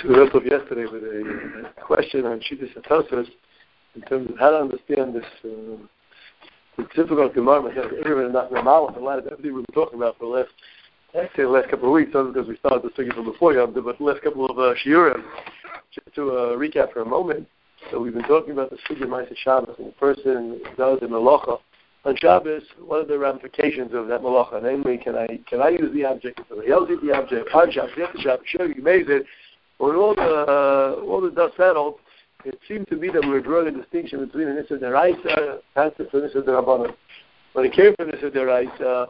We went off yesterday with a question on Shittas HaTosfos in terms of how to understand this difficult Gemara. A lot of everything we've been talking about for the last couple of weeks, other because we started this figure from before Yom Tov, but the last couple of shiurim. Just to recap for a moment, so we've been talking about the Sugya Ma'aseh Shabbos, and the person does the Malacha on Shabbos. What are the ramifications of that Malacha? Namely, can I use the object? Can somebody else use the object? On Shabbos, after Shabbos, sure, you made it. When all the dust settled, it seemed to be that we were drawing a distinction between an Issa D'Oraisa and an Issa D'Rabbanan. When it came from Issa D'Oraisa,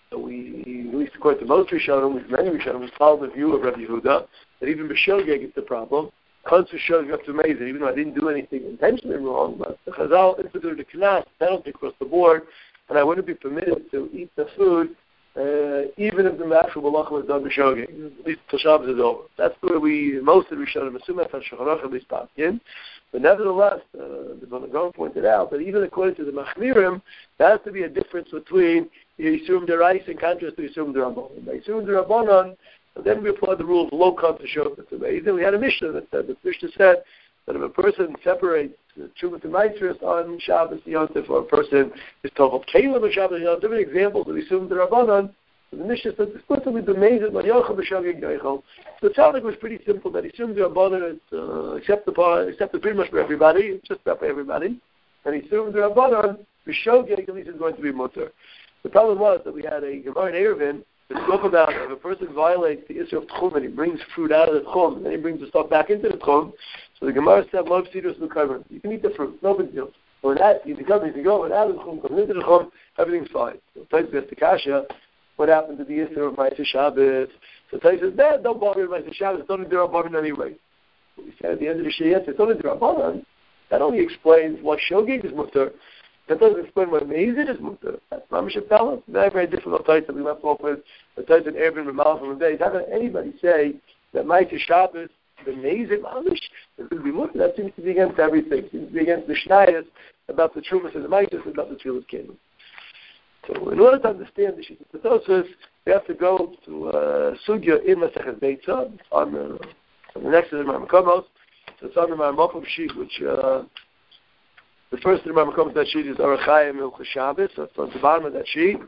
we, at least according to most Rishonim, many Rishonim, we followed the view of Rabbi Yehuda that even B'Shogeg is the problem. Constant showing up to amazing, even though I didn't do anything intentionally wrong, but the Chazal instituted a knas, penalty across the board, and I wouldn't be permitted to eat the food even if the actual malacha was done b'shogeg, at least till Shabbos is over. That's where most of the Rishonim assume that's Shulchan Aruch at least in. But nevertheless, the Gaon pointed out that even according to the Machmirim, there has to be a difference between Yisum D'Oraisa in contrast to Yisum D'Rabbanan. By Yisum D'Rabbanan, and then we apply the rule of low content shofar. It's amazing. We had a Mishnah that said, the Mishnah said that if a person separates Truma to Maitris on Shabbos Yom Tov, or a person is told Kalim on Shabbos Yom Tov, different examples of Yisum D'Rabbanan, the Mishnah said this person will be amazing when Yochel B'Shogeg Yochel. So it sounded like it was pretty simple that Yisum D'Rabbanan is accepted pretty much for everybody, just about for everybody, and Yisum D'Rabbanan B'Shogeg at least is going to be mutter. The problem was that we had a Gemara in Eruvin that spoke about if a person violates the issue of Tchum and he brings food out of the Tchum and then he brings the stuff back into the Tchum. So the Gemara said, "Love Sidus L'Karban." You can eat the fruit, no big deal. So when that you go and out of the Tchum, comes into the Tchum, everything's fine. So Tais says to Kasha, what happened to the issue of Ma'aseh Shabbos? So Tais says, "Man, don't bother with Ma'aseh Shabbos. It's only D'Rabbanan anyway." So we said at the end of the Shiyat, it's only D'Rabbanan. That only explains why Shogeg is mutter. That doesn't explain why Mezid is mutter. That's Mamish Abdallah. Very, very difficult type that we left off with. The type in Eruvin Ramal from the day. How can anybody say that Ma'aseh Shabbos, the Mezid Mamish, is going to be mutter? That seems to be against everything. It seems to be against the Shnayas about the Trumas and the Ma'aseh, about the Tfilas Kingdom. So in order to understand the Shittas HaTosfos, we have to go to Sugya in Masechet Beitza on the next to the Marmakomos. So it's on the Marmakom sheet, which the first thing that comes to that sheet is Orach Chaim Hilchos Shabbos. So it's on the bottom of that sheet.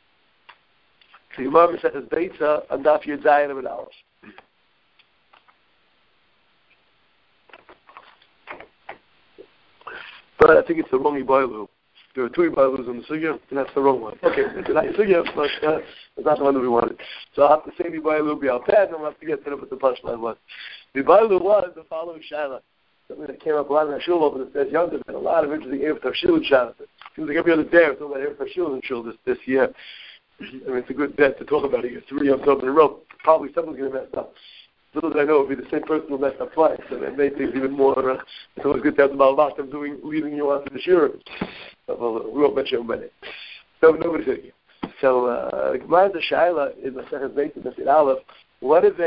So Yomar Masechet Beitza on Daf Yud Zayin Amud Aleph. But I think it's the wrong Ibailu. There are two Ibailus in the Sugya, and that's the wrong one. Okay, it's not Sugya, but it's not the one that we wanted. So I'll have to say the Ibailu be al pad, and I'll have to get to what the punchline was. The Ibailu was the following Shaila. Something that came up a lot in our shul over this past Yom Tov, and a lot of interesting Erev Tavshil and Shabbos. It seems like every other day we're talking about Erev Tavshil and shul this year. I mean, it's a good bet to talk about it. It's 3 Yom Tov in a row. Probably someone's going to mess up. Little as I know, it will be the same person who messed up twice, and it made things even more. It's always good to have the Malvach of leading you on to the shiur. We won't mention him it. So nobody's saying it. So Gemara the Shaila in the Masechet Beitza Masechet Aleph. What if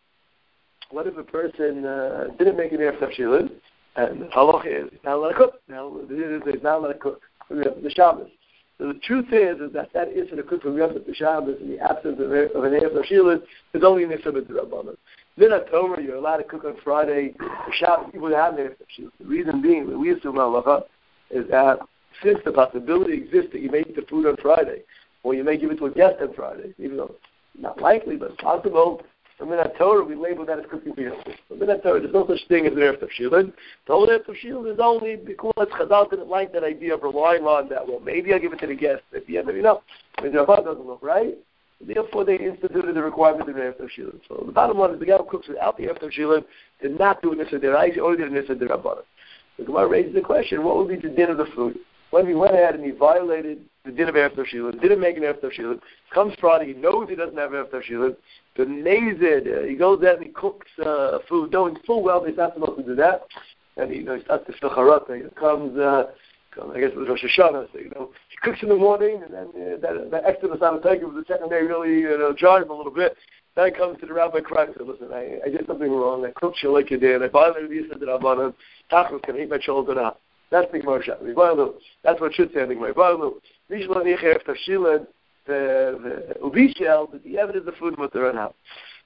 a person didn't make an Erev Tavshilin, and halach is he's not allowed to cook. Now he's not allowed to cook from the Shabbos. So the truth is that isn't to cook from Yom Tov to Shabbos in the absence of an Erev Tavshilin is only an Issa D'Rabbanan. Then October you're allowed to cook on Friday for Shabbos. People have an Erev Tavshilin. The reason being that we assume halacha is that since the possibility exists that you may eat the food on Friday, or you may give it to a guest on Friday, even though it's not likely, but it's possible. From in Torah, we label that as cooking for yourself. From in Torah, there's no such thing as an Erev Tavshilin. The whole Erev Tavshilin is only because Chazal didn't like that idea of relying on that. Well, maybe I'll give it to the guest. At the end, maybe no. I mean, the Rabbah doesn't look right. Therefore, they instituted the requirement of an Erev Tavshilin. So the bottom line is the guy who cooks without the Erev Tavshilin did not do an Issa D'Oraisa, only did an Issa D'Rabbanan. The Gemara raises the question: what would be the din of the food? When he went ahead and he violated the din of Erev Tavshilin, didn't make an Erev Tavshilin, comes Friday, he knows he doesn't have Erev Tavshilin, the Nezid, he goes there and he cooks food, knowing full well he's not supposed to do that, and he starts to feel charata. It comes, I guess it was Rosh Hashanah, so he cooks in the morning, and then that extra Masana Taker was the second day really jarred him a little bit. Then he comes to the rabbi crying and says, listen, I did something wrong, I cooked Shalek Yadin, I violated the Yisra D'Rabbanan, Tachlis, can I eat my children out? That's the Gemara Shabbos. That's what should say in the Gemara. Mishma Nicher Tavshilin, the Ubishel, that the evidence of food must run out.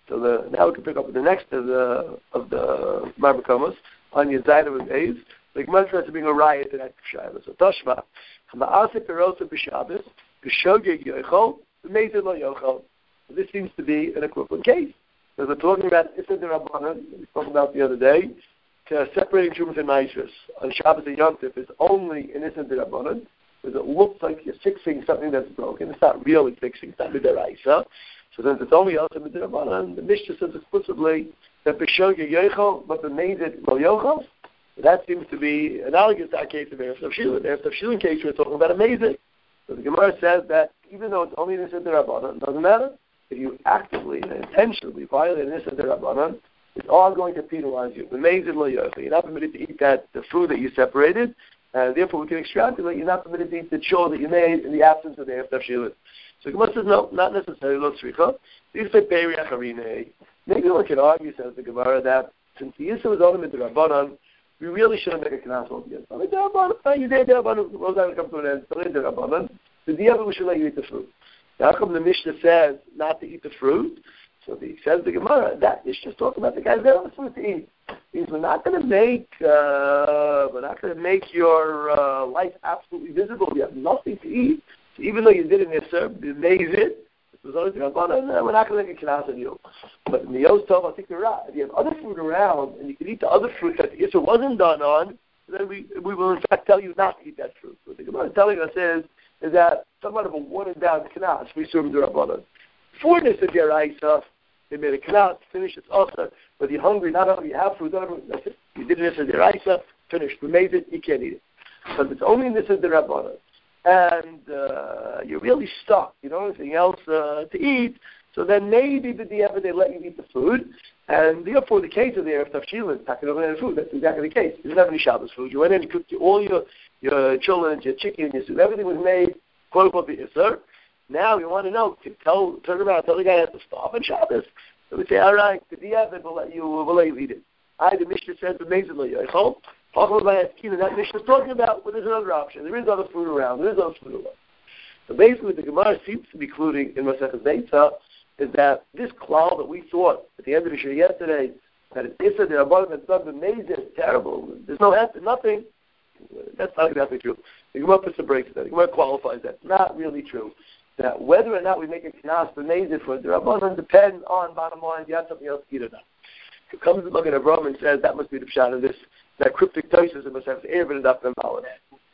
So now we can pick up with the next of the Marmakomos on Yezayim and Beis. The Gemara tries to bring a riot to that Shaila. So Toshma, Hama'aseh Perosa B'Shabbos, B'Shogeg Yochel, B'Mezid Lo Yochel. This seems to be an equivalent case. Because we're talking about Issa D'Rabbanan, we spoke about the other day, to separating Trumas and Maasros on Shabbos and Yom Tov is only in Issa D'Rabbanan, because it looks like you're fixing something that's broken. It's not really fixing, it's not Midaraisa. So since it's only also Midarabanan, the Mishnah says explicitly that B'Shogeg Yochel, but B'Mezid Lo Yochel. That seems to be analogous to our case of Erev Tavshilin. Erev Tavshilin case, we're talking about amazing. So the Gemara says that even though it's only Nisa D'Rabbanan, it doesn't matter. If you actively and intentionally violate Nisa D'Rabbanan, it's all going to penalize you. Amazing lo yochel. You're not permitted to eat the food that you separated, and therefore we can extrapolate. You're not permitted to eat the chore that you made in the absence of the Erev Tavshilin. So the Gemara says no, not necessarily lo tzricha. These say Beiriach Harine. Maybe one can argue, says the Gemara, that since the Yisra was only D'Rabbanan, we really shouldn't make a knas again. You did D'Rabbanan, Rosa come to an end. So D'Rabbanan, the Diablo we should let you eat the fruit. How come the Mishnah says not to eat the fruit? So he says the Gemara that Mishnah talking about the guys that have fruit to eat. Means we're not going to make your life absolutely visible. You have nothing to eat. So even though you did it in Yisra, you made it. We're not going to make a knas on you. But in the Yos Tov, I think you're right. If you have other fruit around and you can eat the other fruit that the Yisra wasn't done on, then we will in fact tell you not to eat that fruit. What the Gemara is telling us is that somewhat of a watered down knas we serve the Rabbanan. For this of Yeraisa, they made a knas, finished, it's also. But you're hungry, not hungry, you have food, that's it. You did this of Yeraisa, finished, we made it, you can't eat it. So it's only this of the Rabbanan. And you're really stuck, you don't have anything else to eat, so then maybe they let you eat the food, and therefore the case of the Erev Tavshilin, packing over the food, that's exactly the case. You didn't have any Shabbos food. You went in and cooked all your children, your chicken, your soup, everything was made, quote unquote, the Isser. Now you want to know, turn around, tell the guy he has to stop on Shabbos. So we say, all right, the Diavad will let you eat it. The Mishnah says, amazingly, Yochel. That Mishnah is talking about, well, there's another option. There is other food around. So basically, what the Gemara seems to be including in Masechet Beitza is that this klal that we thought at the end of the show yesterday, that it's Issa D'Rabbanan, that's not amazing, it's terrible, there's no answer, nothing, that's not exactly true. The Gemara puts a break to that. The Gemara qualifies that. It's not really true. That whether or not we make a knas amazing for D'Rabbanan depends on, bottom line, you have something else to eat or not. It comes to look at Avraham and says that must be the pshat of this. That cryptic Tosis in Masechet Eruvin and Daf Mem.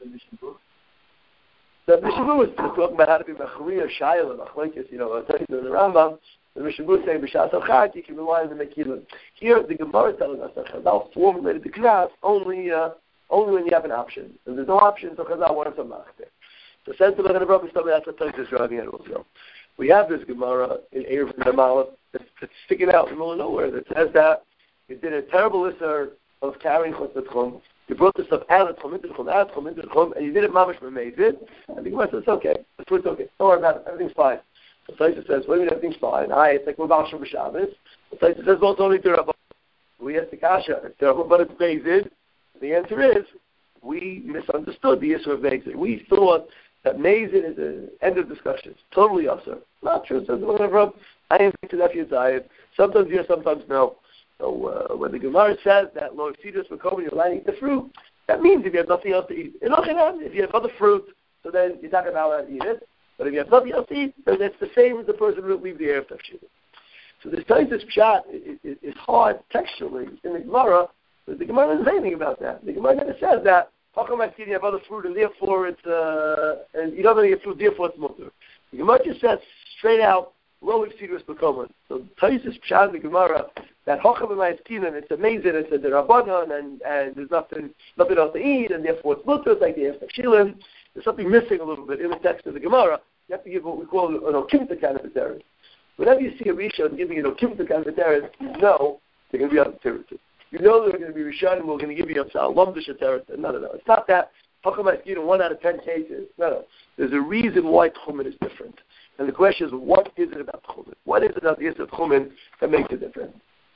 The Mishnah is talking about how to be Mechariya, Shayla, Machlekes, Tosis and the Rambam. The Mishnah is saying B'Shas Achad you can rely on the Mekilin. Here the Gemara is telling us that Chazal formulated the knas only when you have an option. If there's no option, so Chazal wants a machter. So says the Lechon Avraham, that's what Tosis is driving at also. We have this Gemara in Eruvin and Amalek that's sticking out in the middle of nowhere that says that you did a terrible issur of carrying chutz tchum. You brought the stuff out of tchum into tchum, and you did it mamash b'meizid. And the Gemara says, it's okay. It's okay. Don't worry about it. Everything's fine. So Taisa says, what do you mean everything's fine? It's like we're B'Shem B'Shabbos. So Taisa says, well, it's only D'Rabbanan. We asked the kasha, it's D'Rabbanan, but it's meizid. The answer is, we misunderstood the issue of meizid. We thought that meizid is the end of discussion. It's totally usher. Not true. Says the Lechon Avraham, I am to that Yezayim. Sometimes yes, sometimes no. So when the Gemara says that lo yifsidus v'komen, you're allowed to eat the fruit, that means if you have nothing else to eat. If you have other fruit, so then you're not allowed to eat it. But if you have nothing else to eat, then it's the same as the person who would leave the Erev Tavshilin. So this pshat is hard textually in the Gemara, but the Gemara doesn't say anything about that. The Gemara never says that. How come I see you have other fruit and therefore it's and you don't have any fruit, therefore it's mutter. The Gemara just says straight out lo yifsidus v'komen. So Taisus pshat in the Gemara that Hocham and Ma'askinan, it's amazing, it's a D'Rabbanan, and there's nothing else to eat, and therefore it's mutter, it's like the Erev Tavshilin. There's something missing a little bit in the text of the Gemara. You have to give what we call an okimta kind of a teretz. Whenever you see a Rishon giving an okimta kind of a teretz, you know they're going to be on the teretz. You know they're going to be Rishon, and we're going to give you a lumdish teretz. No. It's not that. Hocham Ma'askinan, 1 out of 10 cases. No. There's a reason why Tchumen is different. And the question is, what is it about Tchumen? What is it about the issue of Tchumen that makes it different?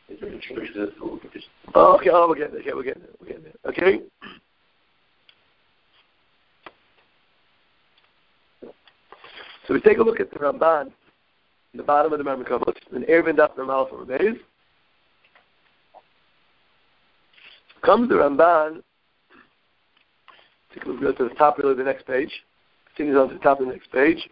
Okay, we'll get there. Okay? So we take a look at the Ramban the bottom of the Gemara Mekomos, and Erevin Daf Normal from Beis. Comes the Ramban. We'll go to the top of the next page. Continues on to the top of the next page.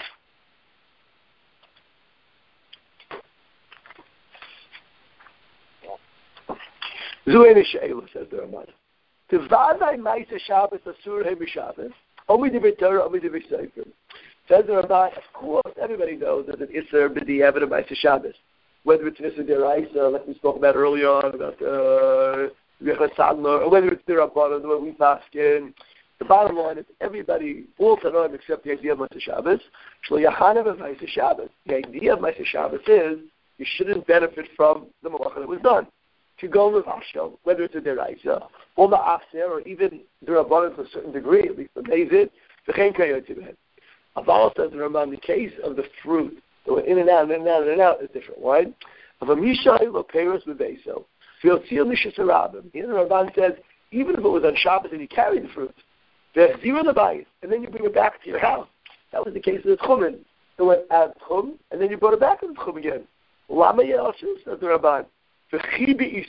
Zuene Sheila, says the Ramban. Tivadai Maisa Shabbos Asur He B'Shabbos. Omi Divrei Torah, Omi Divrei Sefer. Says the Ramban, of course, everybody knows that an Isser B'Diavad of Maisa Shabbos. Whether it's an Isser Deraisa, like we spoke about earlier on, about Yechad Sadler, or whether it's Derabbanan, the way we paskin. The bottom line is everybody, all Tanoim except the idea of Maisa Shabbos, Shlo Yachanav of Maisa Shabbos. The idea of Maisa Shabbos is you shouldn't benefit from the malacha that was done. To go with Ashkel, whether it's a deraisa or the Aser, or even the Rabbanan to a certain degree, at least the Bezid, the Chen Kayotibed. Aval says the Ramban, the case of the fruit that went in and out, and in and out, and in and out is different. Why? Of a Mishai lo Peros Bebeso, Fiotziel Nishisarabim. Here the Ramban says, even if it was on Shabbos and you carry the fruit, there's zero the bayis, and then you bring it back to your house. That was the case of the Tchumen. It went out Tchum, and then you brought it back to the Tchum again. Lama Yelshus, says the Ramban. He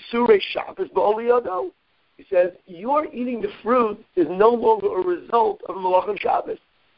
says, your eating the fruit is no longer a result of Malach and Shabbos.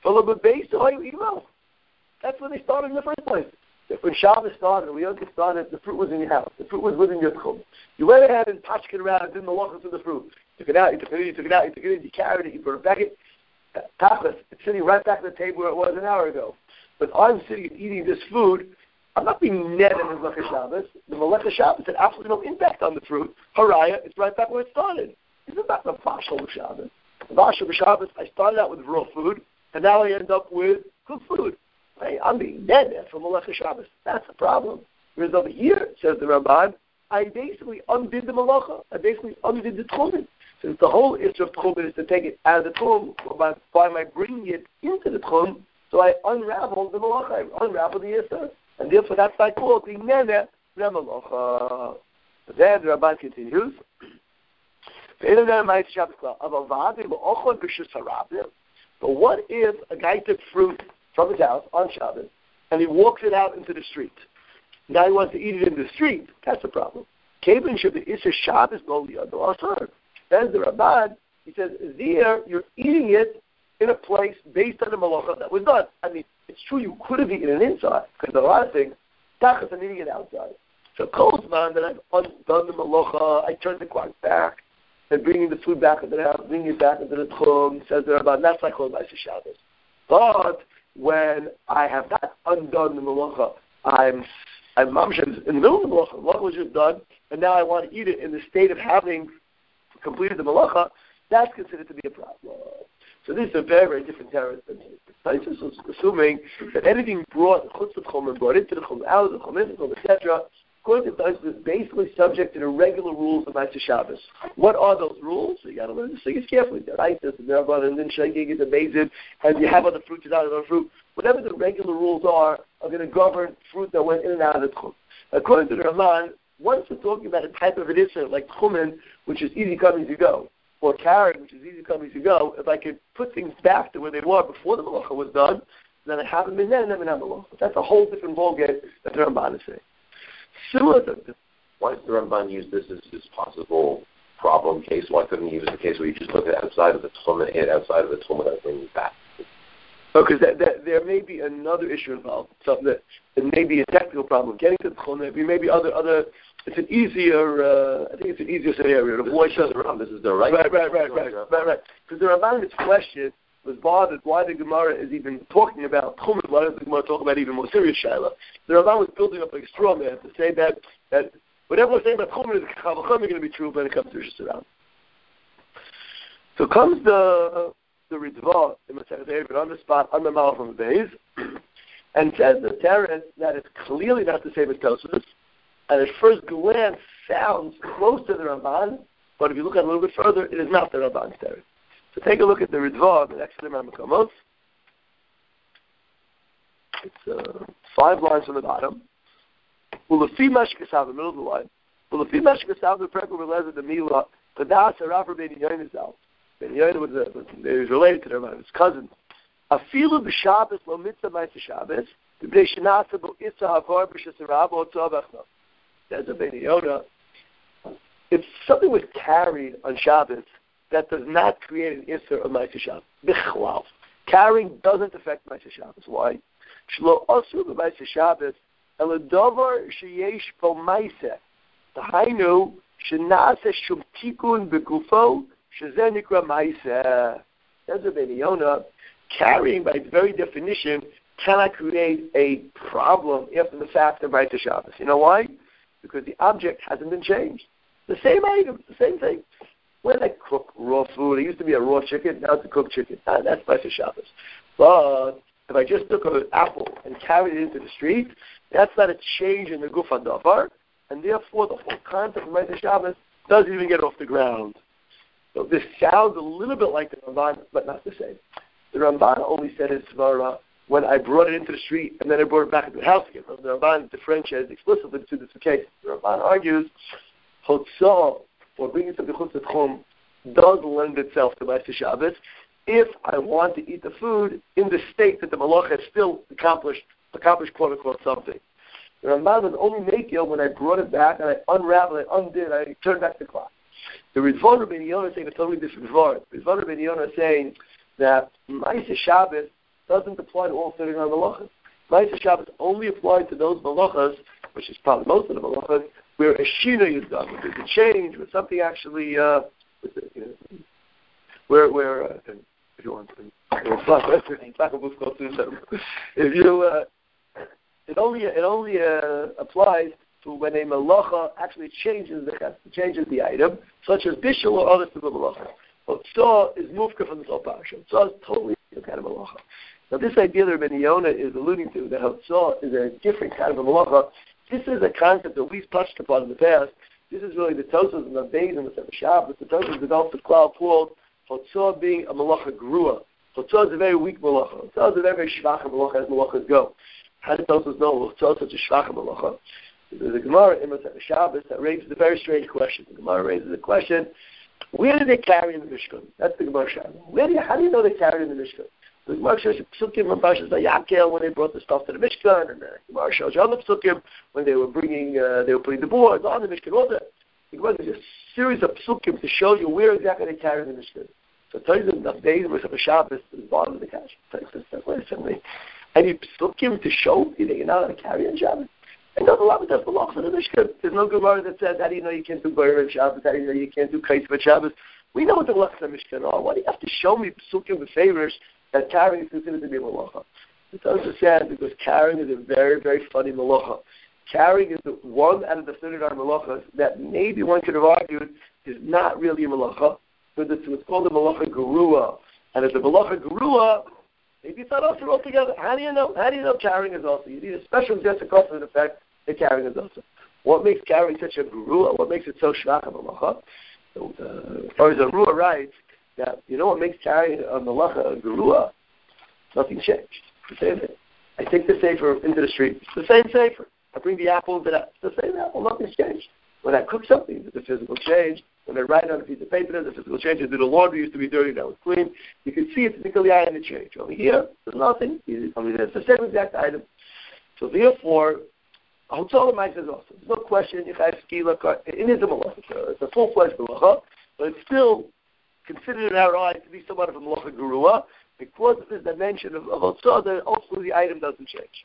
That's when they started in the first place. When Shabbos started, when Yom Kippur started, the fruit was in your house. The fruit was within your tchum. You went ahead and patched it around and did Malach to the fruit. You took it out, you took it in, you took it out, you took it in, you carried it, you brought it back. It's sitting right back at the table where it was an hour ago. But I'm sitting and eating this food. I'm not being net in the Malach Shabbos. The Malach Shabbos had absolutely no impact on the fruit. Haraya, it's right back where it started. It's not the Vashal Shabbos. The Vashal Shabbos, I started out with raw food, and now I end up with cooked food. Hey, I'm being net from Malach Shabbos. That's the problem. Whereas over here, says the Ramban, I basically undid the Malacha. I basically undid the Tchumen. Since the whole issue of Tchumen is to take it out of the Tchum, by my bringing it into the Tchum, so I unraveled the Malacha. I unraveled the Yisr. And therefore, that's why I call it the Nene Remalocha. Then the Ramban continues. But what if a guy took fruit from his house on Shabbos and he walks it out into the street? Now he wants to eat it in the street. That's the problem. Kevin should be Isser Shabbos Boli Adol Asar. Then the Ramban, he says, there you're eating it in a place based on the malacha that was done. I mean, it's true you could have eaten it inside, because there are a lot of things, tachas, I'm eating it outside. So Kozman, that I've undone the malacha, I turn the clock back, and bringing the food back into the house, bringing it back into the tchum, says the Ramban, that's like Chol Ma'aseh Shabbos. But when I have not undone the malacha, I'm in the middle of the malacha was just done, and now I want to eat it in the state of having completed the malacha, that's considered to be a problem. So this is a very, very different terrorist. Taisus was assuming that anything brought chutz the chum and brought into the chum, out of the chum, into the chum, etc., according to Taisus, is basically subject to the regular rules of Ma'aseh Shabbos. What are those rules? So you got to learn to sing it carefully. The Raitas, the Nervan, and then Shagig is amazing, and you have other fruits and other fruit. Whatever the regular rules are going to govern fruit that went in and out of the chum. According to the Ramban, once we're talking about a type of an issur like chumen, which is easy come, easy go, or carrot, which is easy come, easy go, if I could put things back to where they were before the malacha was done, then I haven't been there and never have malacha. That's a whole different ballgame that the Ramban is saying. Similar to this. Why does the Ramban use this as his possible problem case? Why couldn't he use the case where you just look at outside of the tchum and outside of the tchum without bringing it back? Because there may be another issue involved, something that it may be a technical problem. Getting to the tchum, there may be other. It's an easier. I think it's an easier scenario to avoid. This is the right. Right. Because the Ramban's question was bothered why the Gemara is even talking about tchum. Why does the Gemara talk about even more serious shaila? The Ramban was building up like a straw man to say that whatever we're saying about tchum is going to be true when it comes to Rosh Hashanah. So comes the Ritva in Masechet Eruvin on the spot on the Malach from the Beis, and says the Teretz that it's clearly not the same as Tosfos, and at first glance sounds close to the Ramban, but if you look at it a little bit further, it is not the Ramban's Teretz. So take a look at the Ritva, the next Gemara Mekomos. It's 5 lines from the bottom. Ulefi Mashkasav, the middle of the line. Ulefi Mashkasav, the Prekel Relezer, the Mila, Kadas Haraver Ben Yoinizal. Ben Yoin was related to their his cousin. Afilu b'Shabbos lo mitzvah ma'aseh Shabbos. There's a Ben Yonah. If something was carried on Shabbos, that does not create an Isser of Ma'aseh Shabbos. Bichlal. Carrying doesn't affect Ma'aseh Shabbos. Why? Shlo Asur b'Ma'aseh Shabbos el davar sheyesh bo Ma'aseh. Tahainu shenaseh shum tikun begufo shezeh nikra Ma'aseh. There's a Ben Yonah. Carrying, by its very definition, cannot create a problem after the fact of Ma'aseh Shabbos. You know why? Because the object hasn't been changed. The same item, the same thing. When I cook raw food, it used to be a raw chicken, now it's a cooked chicken. That's Ma'aseh Shabbos. But if I just took an apple and carried it into the street, that's not a change in the guf hadavar, and therefore the whole concept of Ma'aseh Shabbos doesn't even get off the ground. So this sounds a little bit like the Ramban, but not the same. The Ramban only said in Svara when I brought it into the street and then I brought it back into the house again. The Ramban differentiates explicitly to this case. The Ramban argues Hotzah, or bringing something chutz tchum, does lend itself to Ma'aseh Shabbos if I want to eat the food in the state that the malach has still accomplished quote unquote something. The Ramban was only makil when I brought it back and I unraveled it, undid, I turned back the clock. The Ridvan Rabbeinu Yonah is saying a totally different Ridvan. Ridvan Rabbeinu Yonah is saying that Ma'aseh Shabbos doesn't apply to all 39 malachas. Ma'aseh Shabbos only applies to those malachas, which is probably most of the malachas, where a shina is done, where there's a change, where something actually, where if you want to, it only applies to when a malacha actually changes the item, such as bishul or other type of malacha. But Tzah is mufka from the whole parasha. Tzah is totally a kind of malacha. Now this idea that Rabbeinu Yonah is alluding to, that Tzah is a different kind of a malacha, this is a concept that we've touched upon in the past. This is really the Tosas and the Beis and the Sefer Shabbos. The Tosas developed a cloud called Tzah being a malacha grua. Tzah is a very weak malacha. Tzah is a very, very shvach malacha as malachas go. How do Tosas know Tzah is such a shvach malacha? There's a Gemara in the Sefer Shabbos that raises a very strange question. The Gemara raises the question, where did they carry in the Mishkan? That's the Gemara Shabbos. How do you know they carried in the Mishkan? The Gemara shows you Psukim from Parshas Vayakel when they brought the stuff to the Mishkan, and the Gemara shows you other Psukim when they were putting the boards on the Mishkan. All that. The Gemara is a series of Psukim to show you where exactly they carried in the Mishkan. So it tells you the days of the Shabbos to the bottom of the cash. I need Psukim to show you that you're not going to carry in Shabbos. And there's a lot of that belongs to the Mishkan. There's no Gemara that says, how do you know you can't do Boyer and Shabbos? How do you know you can't do Kaitz and Shabbos? We know what the belongs to the Mishkan are. Why do you have to show me Psukim with favors that carrying is considered to be a malacha? It's also sad because carrying is a very, very funny malacha. Carrying is the one out of the 39 malachas that maybe one could have argued is not really a malacha, but it's called a malacha gerua. And as a malacha gerua, maybe it's not also altogether. How do you know? How do you know carrying is also? You need a special just because of the fact that carrying is also. What makes carrying such a gerua? What makes it so shvach a malacha? Or as a Rua writes, that you know what makes carrying a malacha a gerua? Nothing changed. The same thing. I take the sefer into the street. It's the same sefer. I bring the apple into that. It's the same apple. Nothing's changed. When I cook something, there's a physical change. When I write on a piece of paper, there's a physical change. The laundry used to be dirty, now it's clean. You can see it's physically item to change. Over here, there's nothing. It's the same exact item. So therefore, Hotzah L'Maisa is also. There's no question if I have skila, it is a malacha. It's a full-fledged malacha, but it's still considered in our eyes to be somewhat of a malacha gerua, because of this dimension of Hotzah, that ultimately the item doesn't change.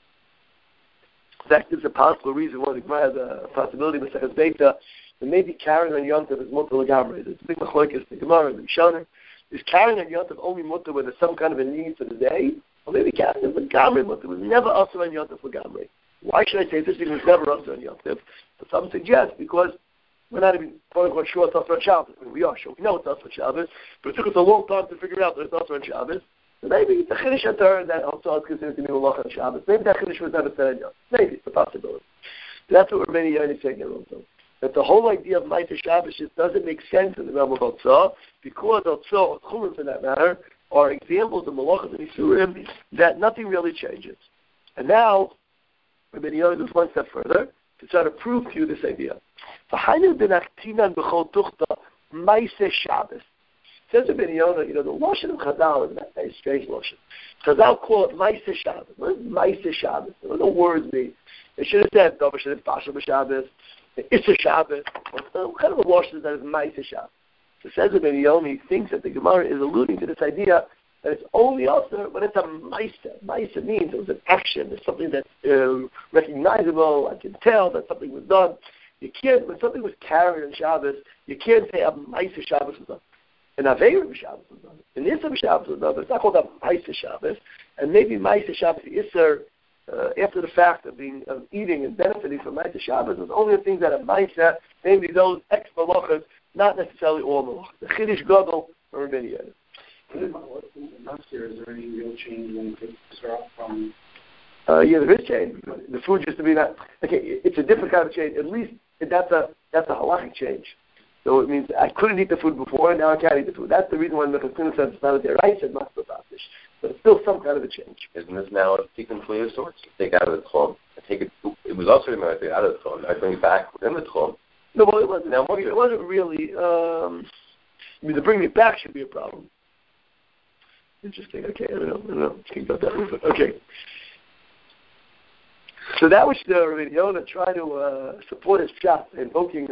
That gives a possible reason why the Gemara has a possibility with Sechas Beita that maybe carrying on Yom Tov is mutter l'gamrei. It's a big machlokes. The Gemara and the Mishnah is carrying on Yom Tov only mutter when there's some kind of a need for the day, or maybe carrying on l'gamrei mutter was never also on Yom Tov l'gamrei. Why should I say this? Because it's never also on Yom Tov. But some suggest because we're not even quote unquote sure it's also on Shabbos. I mean, we are sure we know it's also on Shabbos, but it took us a long time to figure out that it's also on Shabbos. So maybe it's a chiddush at her that also is considered to be malacha on Shabbos. Maybe that chiddush was never said on Yom. Maybe it's a possibility. That's what Rabbeinu Yonah is saying here also. That the whole idea of Ma'aseh Shabbos just doesn't make sense in the realm of Hotzah, because Hotzah, or Churim for that matter, are examples of malachas and isurim that nothing really changes. And now, Rabbeinu Yonah goes one step further to try to prove to you this idea. V'hainu b'nachtinan b'chol tuchta Ma'aseh Shabbos. Says Rabbi Yonah, the Lashon of Chazal is not very strange Lashon. Chazal call it Ma'aseh Shabbos. What does Ma'aseh Shabbos? What do the words mean? They should have said, Dover should have Pasha B'Shabbos, Issa Shabbos. What kind of a Lashon is that is Ma'aseh Shabbos? So says Rabbi Yonah, he thinks that the Gemara is alluding to this idea that it's only also when it's a Ma'aseh. Ma'aseh means it was an action. It's something that's recognizable. I can tell that something was done. You can't, when something was carried on Shabbos, you can't say a Ma'aseh Shabbos was done. An Aveira Shabbos was done. An Issa Shabbos was done. But it's not called a Ma'aseh Shabbos. And maybe Ma'aseh Shabbos, the Issa, after the fact of eating and benefiting from Ma'aseh Shabbos, was only the things that are Ma'aseh, namely those ex malachas, not necessarily all malachas. The Chiddush Gadol or Rabbi Yonah. Last year, is there any real change when you start from? Yeah, there is change. The food used to be that. Okay, it's a different kind of change. At least that's a halachic change. So it means I couldn't eat the food before, and now I can't eat the food. That's the reason why the Chassidus says it's not a deraisa, it's not b'fasish. But it's still some kind of a change. Isn't this now a tikkun kli of sorts? Take out of the tchum. Take it. It was also remembered to take out of the tchum. I bring it back within the tchum. No, well, it wasn't. Now, it wasn't really. To bring it back should be a problem. Interesting. Okay, I don't know. Think about that. Okay. So that was the Rabbi Yonah trying to support his shot, invoking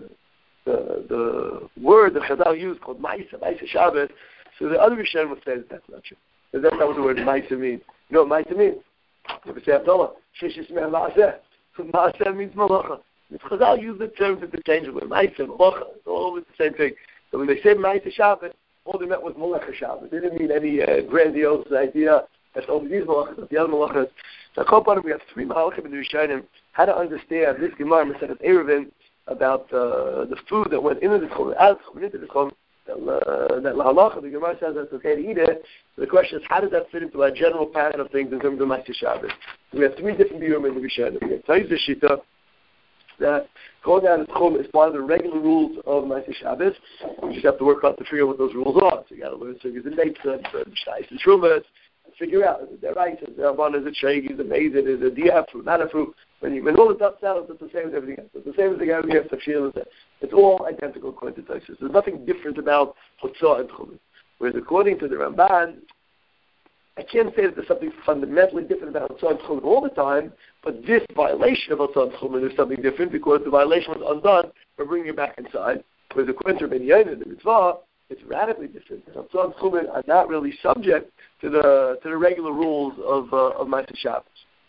the word that Chazal used called Ma'aseh Shabbos. So the other Rishonim would say that that's not true. That's not what the word Ma'aseh means. You know what Ma'aseh means? You ever say Abdullah? Shishis me'al Ma'aseh. Ma'aseh means Malacha. If Chazal used the terms interchangeably, Ma'aseh, Malacha, it's all always the same thing. So when they say Ma'aseh Shabbos, all they meant was Malacha Shabbos. They didn't mean any grandiose idea that's only these Malachas, but the other Malachas. So we have three Malachim in the Rishonim, how to understand this Gemara, Masechet Eruvin, about the food that went into the Chum, out into the Chum, that Lahalacha, the Gemara says that it's okay to eat it. So the question is, how does that fit into our general pattern of things in terms of Ma'aseh Shabbos? So we have three different Biurim in the Rishonim. We have Taiz Shita, that going out of Chum is part of the regular rules of Ma'aseh Shabbos. You just have to work out to figure out what those rules are. So you got to learn Sugyas and Neitzah, Shtais and Trumas, figure out, is it right, is it Rabban, is it Sheikh, is it Mazid, is it Diaf fruit, not a fruit. When all the dust settles, it's the same as everything else. It's the same as the guy who has Tafshil. It's all identical according to Taisus. There's nothing different about Chutzah and Chumim. Whereas according to the Ramban, I can't say that there's something fundamentally different about Chutzah and Chumim all the time, but this violation of Chutzah and Chumim is something different because the violation was undone for bringing it back inside. Whereas according to Rabbi Yonah, the mitzvah, it's radically different. Chutzah and Chumim are not really subject to the regular rules of Ma'aseh Shabbos.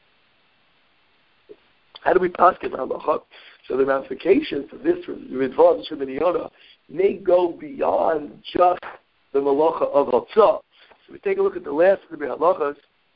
How do we pass it halacha? So the ramifications of this mitzvah of Rabbi Yonah may go beyond just the malacha of Chutzah. So we take a look at the last of the halachas.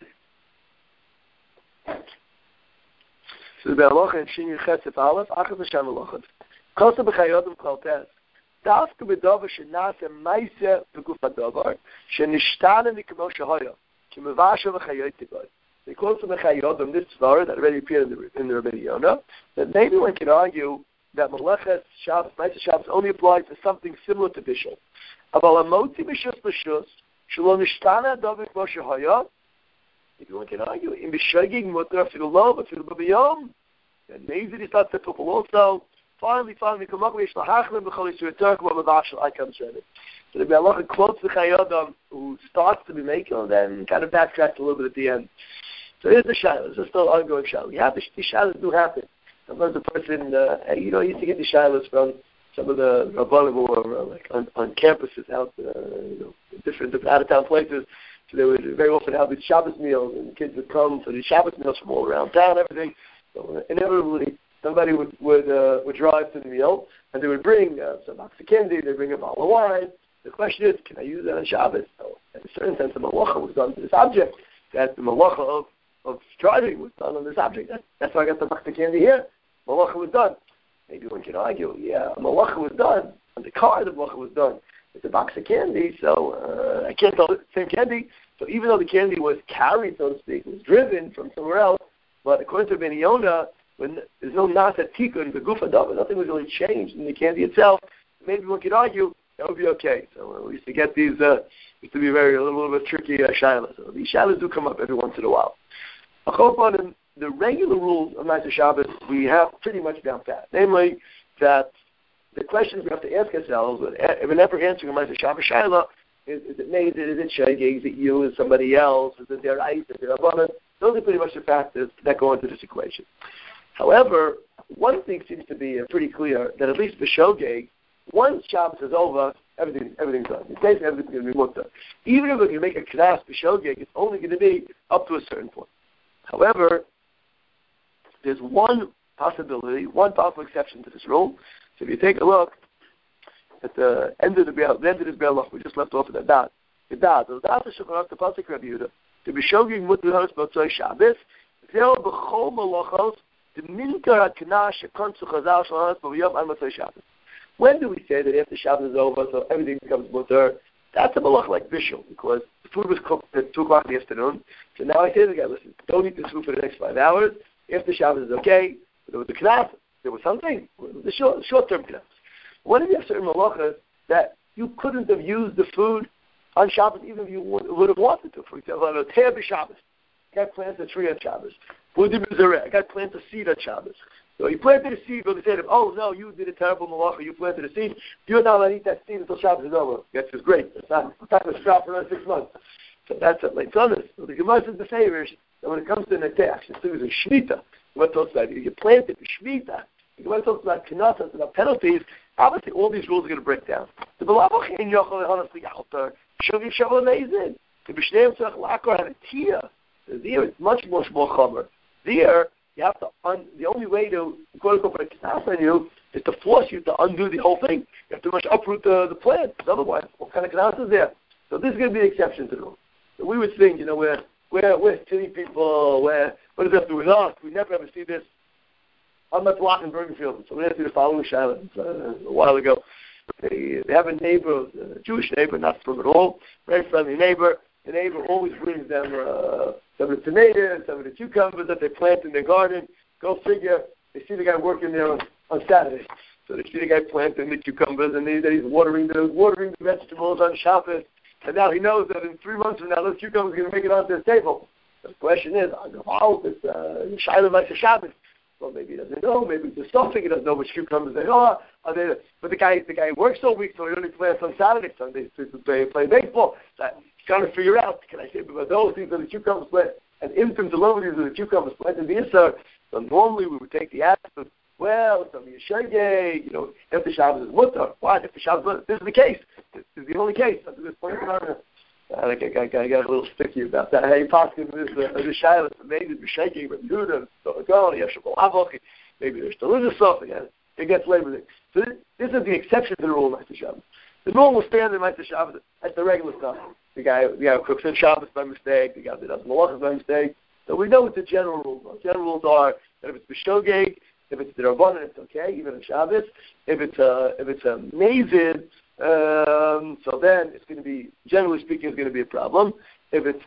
So the halacha in Shin Yechesef Aleph, Achas Hashem halachas. Kosa b'chayodim kol tes. דווקא בדבר שנעשה מייסה בגוף הדבר, שנשתנה מכמו שהיה, כי מבאשר וחיית תגוי. They call it the Mechayodim, this svara that already appeared in the Rabbi Yonah, that maybe one can argue that Melechas Shabbos, Ma'aseh Shabbos only applies to something similar to Bishul. Aval Amoti B'Shus L'Shus, Shelo Nishtana David Kmo Shehaya, maybe one can argue, in B'Shagig Mutar Afilu Lo, Afilu B'Yom, and maybe it's not typical also. Finally, come up with Shlachachlim B'Chol Yisrael Turk, what Mavashal Aikam Shredded. So the Rabbi quotes the Chayyadam, who starts to be making, and then kind of backtracks a little bit at the end. So here's the shilas. This is still ongoing shilas. These shilas do happen. Sometimes a person, he used to get the shilas from some of the Rabbanim who were like on campuses out, different out-of-town places. So they would very often have these Shabbos meals, and the kids would come for these Shabbos meals from all around town, everything. So inevitably, somebody would drive to the meal, and they would bring some box of candy. They'd bring a bottle of wine. The question is, can I use that on Shabbos? So, in a certain sense, the malacha was done to this object. That the malacha of driving was done on this object. That's why I got the box of candy here. Malacha was done. Maybe one can argue, malacha was done. On the car, the malacha was done. It's a box of candy, so I can't tell the same candy. So even though the candy was carried, so to speak, was driven from somewhere else, but according to Ben Yonah, when there's no nasa tikkun, the gufa dava, nothing was really changed in the candy itself, maybe one could argue that would be okay. So we used to get these, used to be a little bit tricky shilas. So these shilas do come up every once in a while. In the regular rules of Ma'aseh Shabbos, we have pretty much down pat. Namely, that the questions we have to ask ourselves, whenever answering a Ma'aseh Shabbos Shaila, is it made? Is it Shegeg? Is it you? Is it somebody else? Is it their ice? Is it their Rabbanan? Those are pretty much the factors that go into this equation. However, one thing seems to be pretty clear, that at least for Shogeg, once Shabbos is over, everything's done. It's basically everything's going to be mutter. Even if we're going to make a knas for Shogeg, it's only going to be up to a certain point. However, there's one possibility, one possible exception to this rule. So if you take a look at the end of this Be'alach, we just left off at the dot. The dot is Shulchan Aruch, the pasuk Rabbi Yehuda. To be Shogeg mutter haros b'tzoi Shabbos, zeh b'chol malachos the minkar haknas shekonsu chazal shel haros b'yom ad motzei Shabbos. When do we say that after Shabbos is over, so everything becomes mutter? That's a malach like bishul, because the food was cooked at 2 o'clock in the afternoon. So now I say to the guy, listen, don't eat this food for the next 5 hours. After Shabbos is okay. But there was a knas, there was something, the short-term knas. What if you have certain malachas that you couldn't have used the food on Shabbos even if you would have wanted to? For example, on a tear b'Shabbos, a guy plants a tree on Shabbos. A guy plants a seed on Shabbos. So he planted a seed, but they said, oh no, you did a terrible malacha, you planted a seed, you're not allowed to eat that seed until Shabbos is over. That's just great. It's not going to stop for another 6 months. So that's it. Like Thomas. So the Gemara says the favor that when it comes to Neteh, actually, it's a Shemitah. The Gemara talks about you planted a Shemitah. The Gemara talks about Knesset, about penalties. Obviously, all these rules are going to break down. The Belavach in Yochel honestly Alter, Shogi Shabbos amazing. The B'Shneim Tzach Lakar had a Tia. There, it's much more chomer. There, you have to the only way to quote unquote put a knas on you is to force you to undo the whole thing. You have to much uproot the plant. Otherwise, what kind of knas is there? So this is going to be the exception to the rule. So we would think, we're silly people. What does that have to do with us? We never ever see this. I'm at block in Bergenfield. So we had to see the following Shiloh a while ago. They have a neighbor, a Jewish neighbor, not from at all, very friendly neighbor. The neighbor always brings them some of the tomatoes, some of the cucumbers that they plant in their garden. Go figure. They see the guy working there on Saturday. So they see the guy planting the cucumbers, and he's watering the vegetables on Shabbos. And now he knows that in 3 months from now, those cucumbers are going to make it onto his table. So the question is, it's Shiloh Ma'aseh Shabbos. Well, maybe he doesn't know. Maybe it's just something he doesn't know which cucumbers they are. But the guy works all week, so he only plants on Saturday, Sundays to play baseball. So he's trying to figure out, can I say, but those things are the cucumbers planted, and infants alone, these are the cucumbers planted in the Isser. So normally we would take the answer, well, it's only a Shegeg, if the Shabbos is mutter. What? If the Shabbos is mutter? This is the case. This is the only case. That's a good point. I got a little sticky about that. Hey, possibly this Shiloh, maybe the shaking, but Yehuda, so go, maybe there's still a stuff again. It gets Labor Day. So this is the exception to the rule of Ma'aseh Shabbos. The rule will stand in Ma'aseh Shabbos. That's the regular stuff. The guy who cooks in Shabbos by mistake. The guy that does malachas by mistake. So we know what the general rules are. General rules are that if it's b'shogeg, if it's the Rabbanan, it's okay, even on Shabbos. If it's a mazid, so then it's going to be, generally speaking, it's going to be a problem. If it's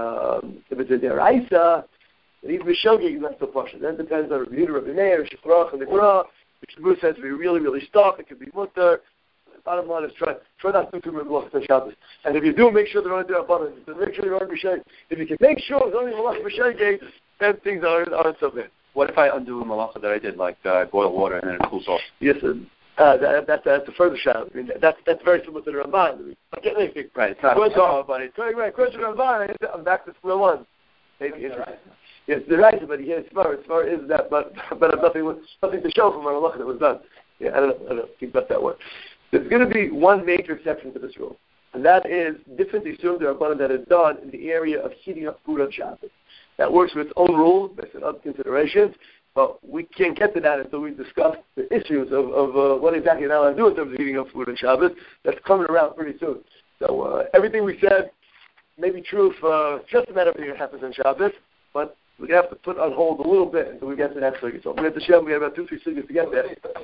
a deraisa, even b'shogeg is not so partial. Then it depends on Rabbi Yehuda, Rabbi Meir, Shechrach, and the Gra. Which the Bruce has to be really, really stuck. It could be mutter. Bottom line is try not to do too many malachas on Shabbos. And if you do, make sure they're only doing abundance. Make sure you're only b'shegeg. If you can make sure it's only malachas b'shegeg, then things aren't so bad. What if I undo a malacha that I did, like boil water and then it cools off? Yes, that's a further shot. I mean, that's very similar to the Ramban. I can't anything. Right. It's not but it's right. Question Ramban. I'm back to square one. Maybe yes, the right, but here it's far is that, but nothing to show from our malacha that was done. Yeah, I don't know. Think about that one. There's going to be one major exception to this rule, and that is different assumed Rabbanan that is done in the area of heating up food on Shabbos. That works with its own rules based on other considerations, but we can't get to that until we discuss the issues of what exactly you're not allowed to do in terms of heating up food on Shabbos. That's coming around pretty soon. So everything we said may be true for just about everything that happens on Shabbos, but we're going to have to put on hold a little bit until we get to that sugya. So we have to share. We have about 2-3 sugyas to get there.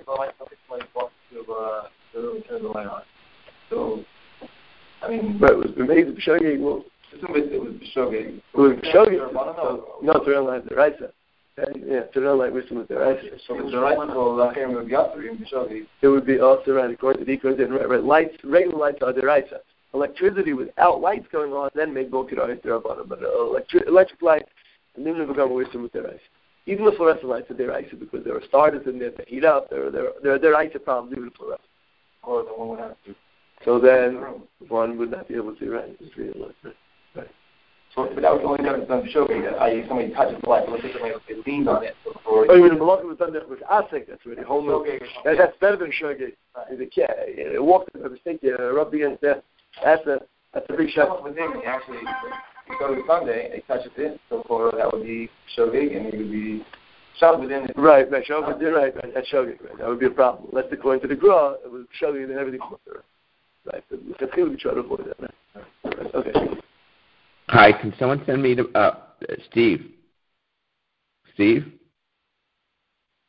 Turn the light on. So, I mean, but it was amazing. B'shogeg. Well, it was b'shogeg. It was b'shogeg. No, to realize the raisa. To realize wisdom with the raisa. So the raisa it would be also right according to the lights. Regular lights are the raisa. Electricity without lights going on then make both the Rabbanan. But electric lights. And then we become wisdom with the raisa. Even the fluorescent lights are deraisa because there are starters in there to heat up. There are deraisa problems even with fluorescent. Or the one would have to. So then one would not be able to, right? It's really right. So, but that was the only difference on showing that somebody touches the light. Let's say somebody leaned on it. Oh, you mean the malachim was done there with asik? That's really home. That's better than shogeg. It walked in the mistake. Rubbed against there. That's a big shot. Actually, you go to Sunday, they touch it in. So for that would be shogeg, and it would be shot within it. Right. Shogeg. You're right. That's shogeg. Right. That would be a problem. Unless according to the Gra, it was shogeg and everything was there. Right. But we try to avoid that. Right. Okay. Hi, can someone send me to Steve? Steve?